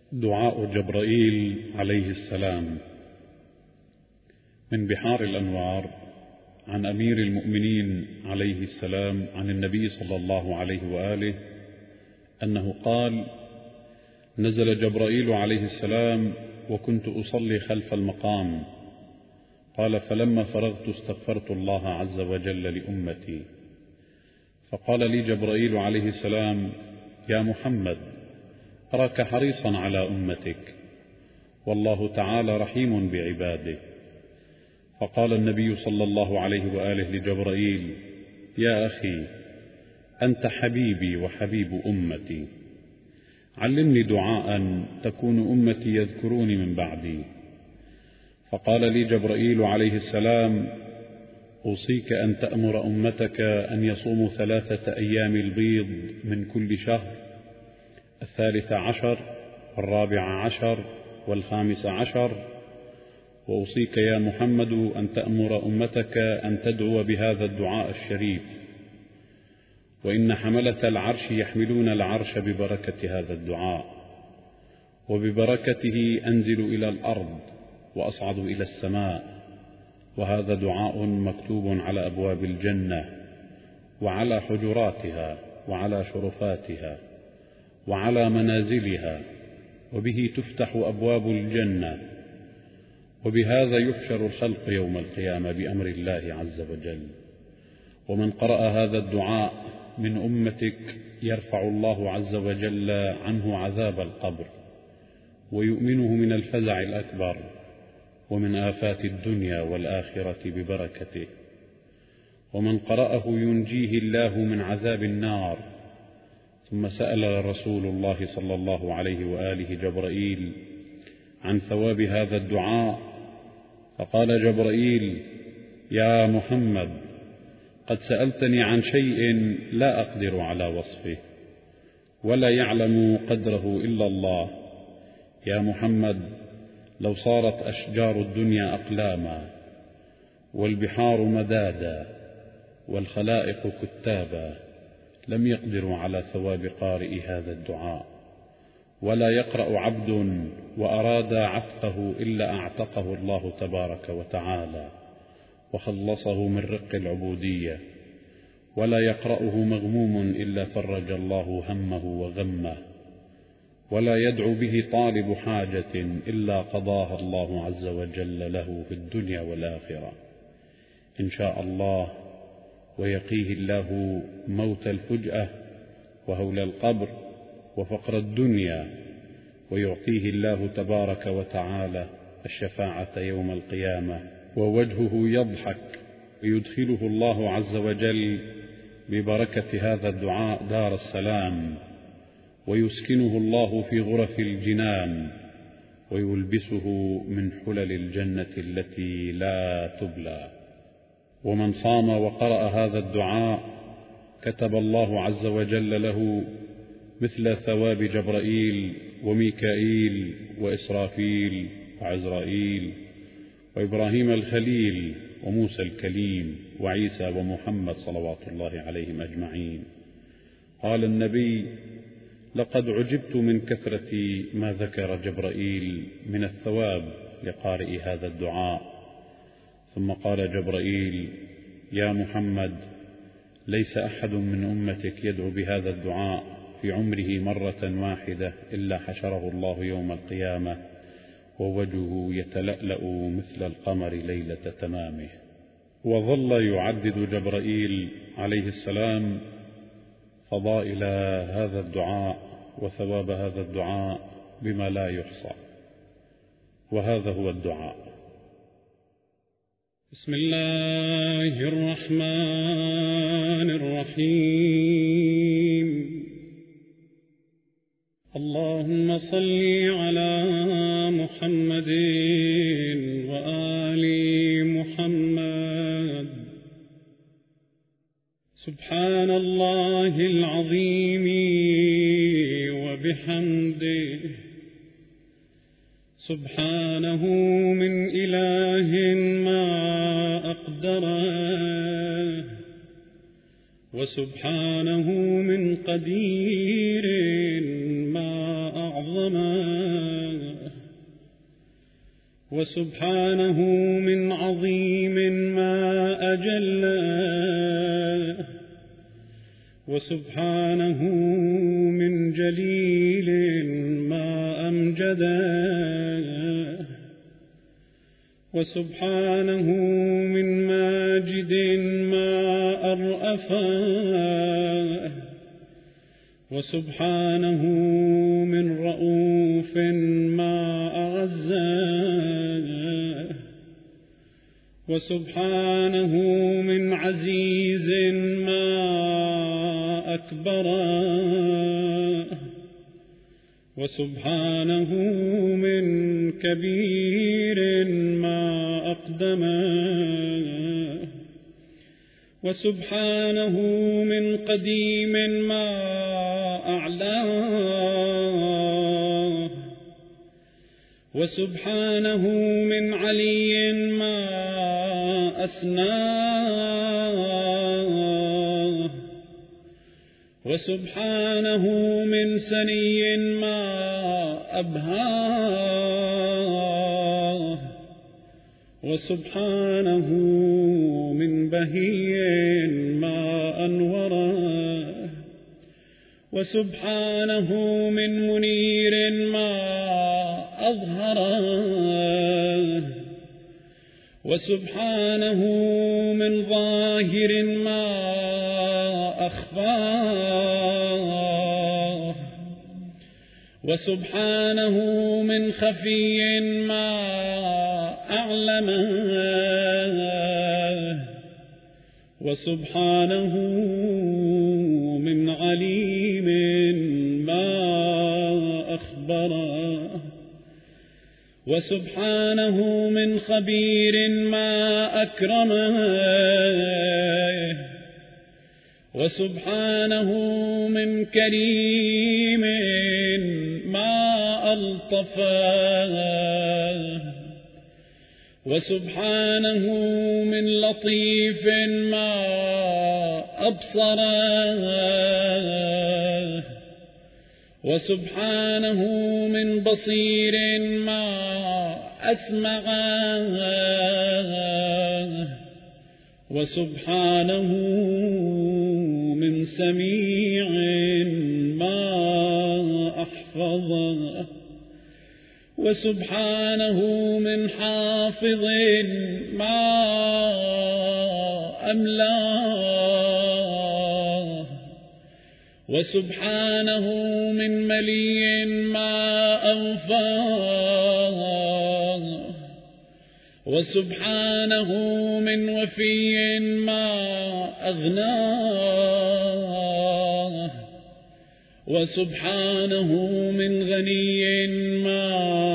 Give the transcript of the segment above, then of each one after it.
دعاء جبرائيل عليه السلام. من بحار الأنوار عن أمير المؤمنين عليه السلام عن النبي صلى الله عليه وآله أنه قال: نزل جبرائيل عليه السلام وكنت أصلي خلف المقام، قال: فلما فرغت استغفرت الله عز وجل لأمتي، فقال لي جبرائيل عليه السلام: يا محمد، أراك حريصا على أمتك، والله تعالى رحيم بعباده. فقال النبي صلى الله عليه وآله لجبرائيل: يا أخي، أنت حبيبي وحبيب أمتي، علمني دعاء تكون أمتي يذكروني من بعدي. فقال لي جبرائيل عليه السلام: أوصيك أن تأمر أمتك أن يصوموا 3 أيام البيض من كل شهر، 13 14 15، وأوصيك يا محمد أن تأمر أمتك أن تدعو بهذا الدعاء الشريف، وإن حملة العرش يحملون العرش ببركة هذا الدعاء، وببركته أنزل إلى الأرض وأصعد إلى السماء. وهذا دعاء مكتوب على أبواب الجنة وعلى حجراتها وعلى شرفاتها وعلى منازلها، وبه تفتح أبواب الجنة، وبهذا يحشر الخلق يوم القيامة بأمر الله عز وجل. ومن قرأ هذا الدعاء من أمتك يرفع الله عز وجل عنه عذاب القبر، ويؤمنه من الفزع الأكبر ومن آفات الدنيا والآخرة ببركته. ومن قرأه ينجيه الله من عذاب النار. ثم سأل رسول الله صلى الله عليه وآله جبرائيل عن ثواب هذا الدعاء، فقال جبرائيل: يا محمد، قد سألتني عن شيء لا أقدر على وصفه، ولا يعلم قدره إلا الله. يا محمد، لو صارت أشجار الدنيا أقلاما، والبحار مدادا، والخلائق كتابا، لم يقدروا على ثواب قارئ هذا الدعاء. ولا يقرأ عبد وأراد عتقه إلا أعتقه الله تبارك وتعالى وخلصه من رق العبودية. ولا يقرأه مغموم إلا فرج الله همه وغمه. ولا يدعو به طالب حاجة إلا قضاها الله عز وجل له في الدنيا والآخرة إن شاء الله، ويقيه الله موت الفجأة وهول القبر وفقر الدنيا، ويعطيه الله تبارك وتعالى الشفاعة يوم القيامة، ووجهه يضحك، ويدخله الله عز وجل ببركة هذا الدعاء دار السلام، ويسكنه الله في غرف الجنان، ويلبسه من حلل الجنة التي لا تبلى. ومن صام وقرأ هذا الدعاء كتب الله عز وجل له مثل ثواب جبرائيل وميكائيل وإسرافيل وعزرائيل وإبراهيم الخليل وموسى الكليم وعيسى ومحمد صلوات الله عليهم أجمعين. قال النبي: لقد عجبت من كثرة ما ذكر جبرائيل من الثواب لقارئ هذا الدعاء. ثم قال جبرائيل: يا محمد، ليس أحد من أمتك يدعو بهذا الدعاء في عمره مرة واحدة إلا حشره الله يوم القيامة ووجهه يتلألأ مثل القمر ليلة تمامه. وظل يعدد جبرائيل عليه السلام فضائل هذا الدعاء وثواب هذا الدعاء بما لا يحصى. وهذا هو الدعاء: بسم الله الرحمن الرحيم. اللهم صل على محمد وآل محمد. سبحان الله العظيم وبحمده، سبحانه من إله ما أقدره، وسبحانه من قدير ما أعظمه. عظمه وسبحانه من عظيم ما أجله وسبحانه من جليل ما أمجده وسبحانه من ماجد ما أرأفه وسبحانه من رؤوف ما أعزه وسبحانه من عزيز ما أكبره وسبحانه من كبير ما أقدمه وسبحانه من قديم ما أعلاه وسبحانه من علي ما أسناه وسبحانه من سني ما أبهاه وسبحانه من بهي ما أنوره وسبحانه من منير ما أظهره وسبحانه من ظاهر ما أخفاه وسبحانه من خفي ما أعلمه وسبحانه من عليم ما أخبره وسبحانه من خبير ما أكرمه وسبحانه من كريم ما ألطفه وسبحانه من لطيف ما أبصره وسبحانه من بصير ما أسمعه وسبحانه من سميع ما أحفظه وسبحانه من حافظ ما أملاه وسبحانه من ملي ما أوفاه وسبحانه من وفي ما أغناه وسبحانه من غني ما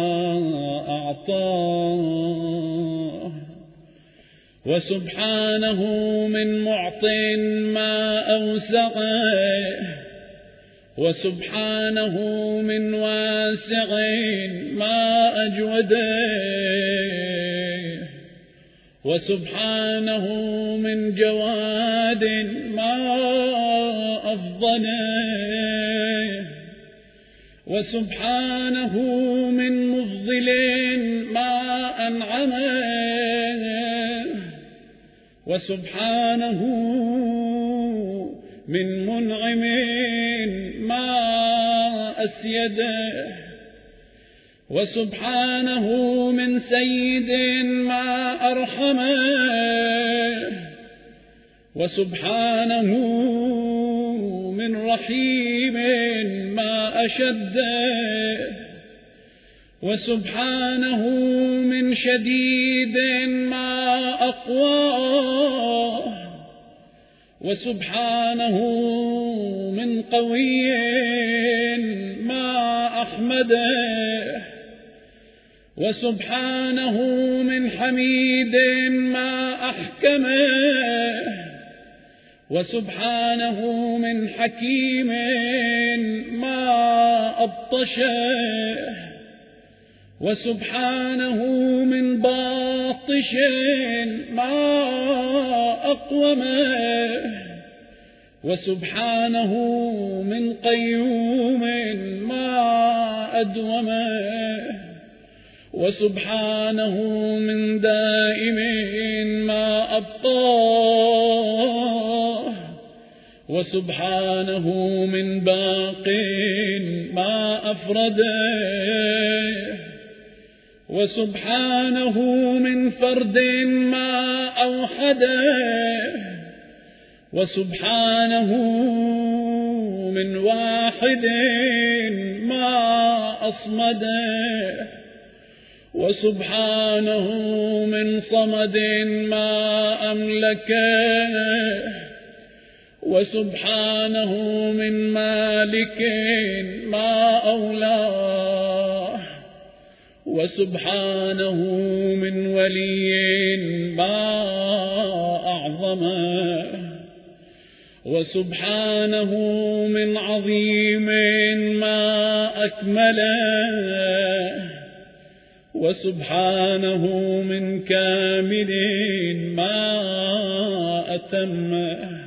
أعطاه وسبحانه من معط ما أوسعه وسبحانه من واسع ما أجوده وسبحانه من جواد ما أفضله وسبحانه من مفضل ما أنعمه وسبحانه من منعم ما أسيده وسبحانه من سيد ما أرحمه وسبحانه من رحيم ما أشده وسبحانه من شديد ما أقواه وسبحانه من قوي ما أحمده وسبحانه من حميد ما أحكمه وسبحانه من حكيم ما أبطشه وسبحانه من باطش ما أقومه وسبحانه من قيوم ما أدومه، وسبحانه من دائم ما أبقاه، وسبحانه من باق ما أفرده، وسبحانه من فرد ما أوحده، وسبحانه من واحد ما أصمده، وسبحانه من صمد ما أملكه، وسبحانه من مالك ما أولاه، وسبحانه من ولي ما أعظمه، وسبحانه من عظيم ما أكمله، وسبحانه من كامل ما أتمه،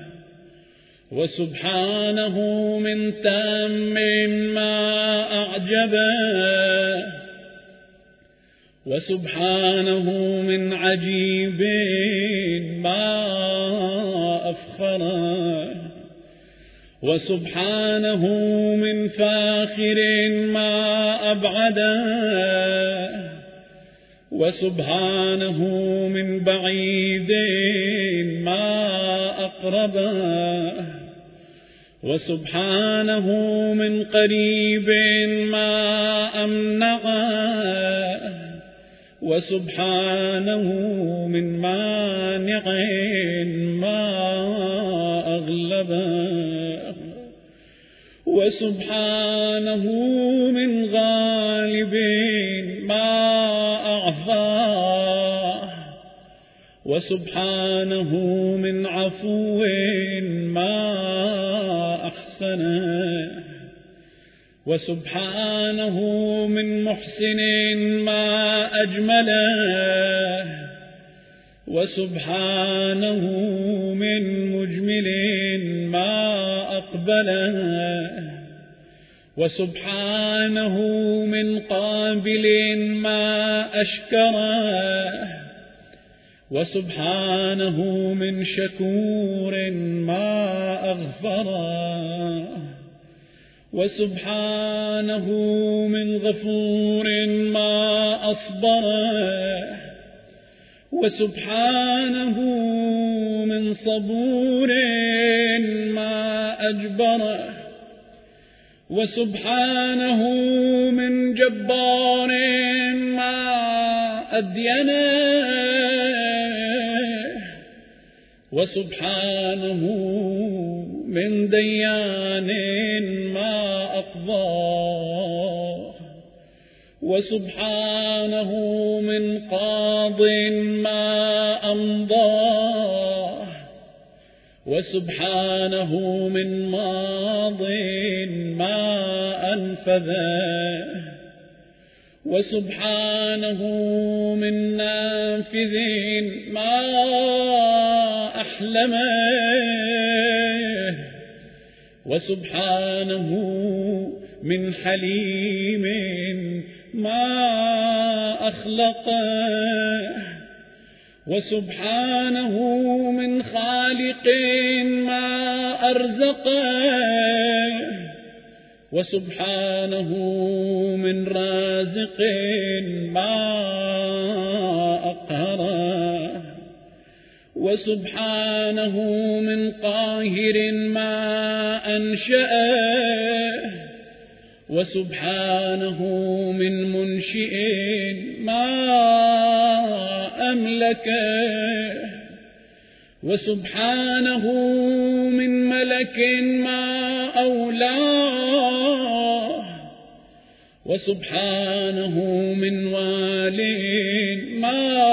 وسبحانه من تام ما أعجبه، وسبحانه من عجيب ما أفخره، وسبحانه من فاخر ما أبعده، وسبحانه من بعيد ما أقربه، وسبحانه من قريب ما أمنعه، وسبحانه من مانع ما أغلبه، وسبحانه من غالب ما أعفاه، وسبحانه من عفو ما أحسنه، وسبحانه من محسن ما أجمله، وسبحانه من مجمل ما أقبله، وسبحانه من قابل ما أشكره، وسبحانه من شكور ما أغفره، وسبحانه من غفور ما أصبره، وسبحانه من صبور ما أجبره، وسبحانه من جبار ما أدينه، وسبحانه من ديان ما أقضاه، وسبحانه من قاض ما أمضاه، وسبحانه من ماض ما أنفذه، وسبحانه من نافذ ما أحلمه، وسبحانه من حليم ما أخلقه، وسبحانه من خالق ما أرزقه، وسبحانه من رازق ما أقهره، وسبحانه من قاهر ما أنشأه، وسبحانه من منشئ ما أملكه، وسبحانه من ملك ما أولاه، وسبحانه من وال ما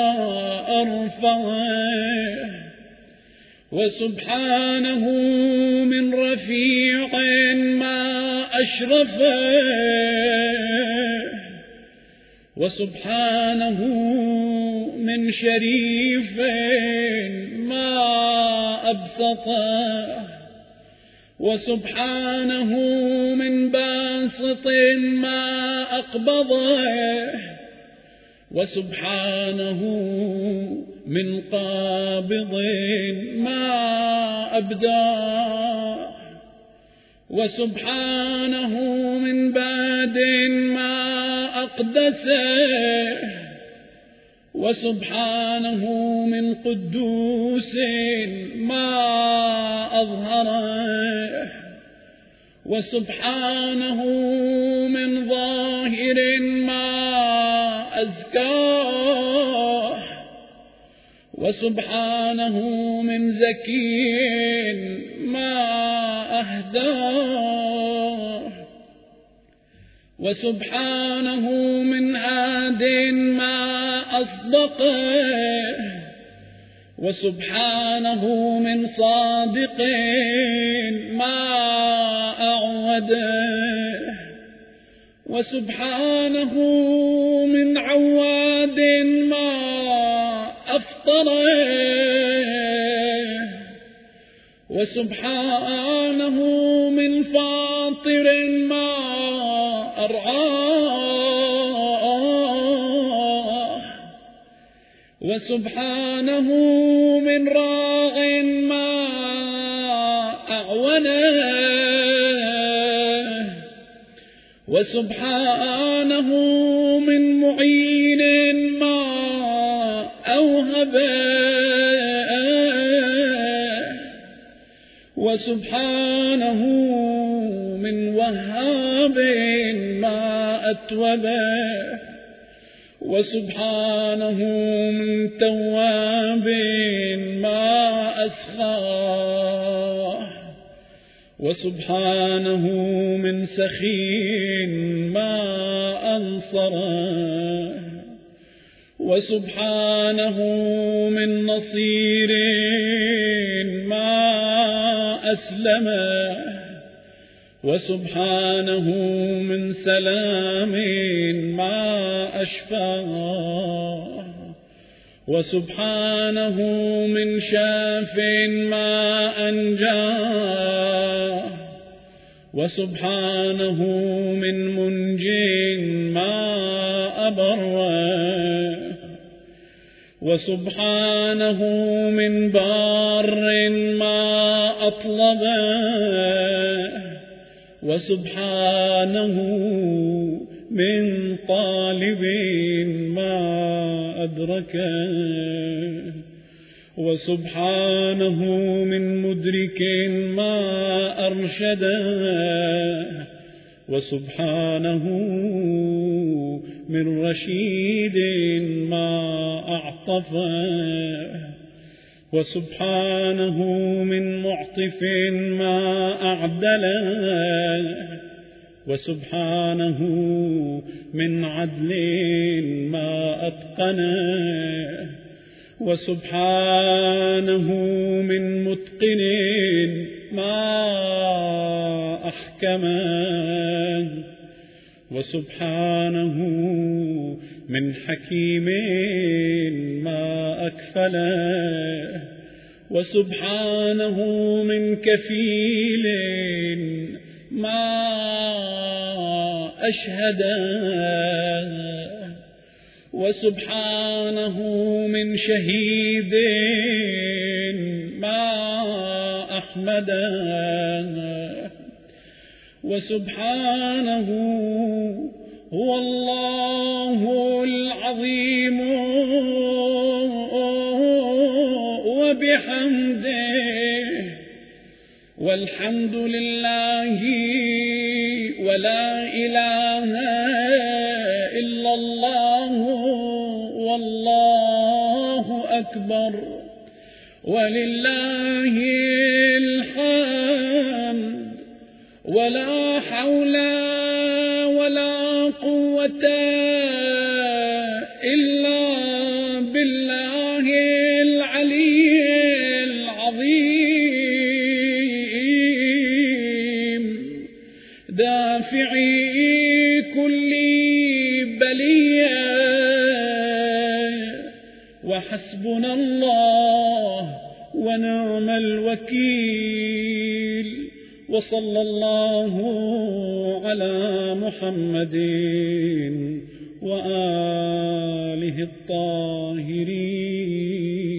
أرفعه، وسبحانه من رفيع ما أشرفه، وسبحانه من شريف ما أبسطه، وسبحانه من باسط ما أقبضه، وسبحانه من قابض ما أبداه، وسبحانه من باد ما أقدسه، وسبحانه من قدوس ما أظهره، وسبحانه من ظاهر ما أزكاه، وسبحانه من زكي ما أهداه، وسبحانه من هاد ما أصدقه، وسبحانه من صادق ما أعوده، وسبحانه من عواد ما أفطره، وسبحانه من فاطر ما أرعاه، وسبحانه من راغ ما أعونه، وسبحانه من معين ما أوهبه، وسبحانه من وهاب ما أتوبه، وسبحانه من تواب ما أسخاه، وسبحانه من سخي ما أنصره، وسبحانه من نصير ما أسلمه، وسبحانه من سلام ما أشفاه، وسبحانه من شاف ما أنجاه، وسبحانه من منج ما أبره، وسبحانه من بار ما أطلبه، وسبحانه من طالب ما أدركه، وسبحانه من مدرك ما أرشده، وسبحانه من رشيد ما أعطفه، وسبحانه من معطف ما أعدله، وسبحانه من عدل ما أتقنه، وسبحانه من متقن ما أحكمه، وسبحانه من حكيم ما أكفله، وسبحانه من كفيل ما أشهده، وسبحانه من شهيد ما أحمده، وسبحانه هو الله العظيم وبحمده، والحمد لله ولا إله إلا الله والله أكبر ولله الحمد، ولا حول ولا قوة إلا بالله العلي العظيم، دافعي كل بلية، وحسبنا الله ونعم الوكيل، وصلى الله على محمد وآله الطاهرين.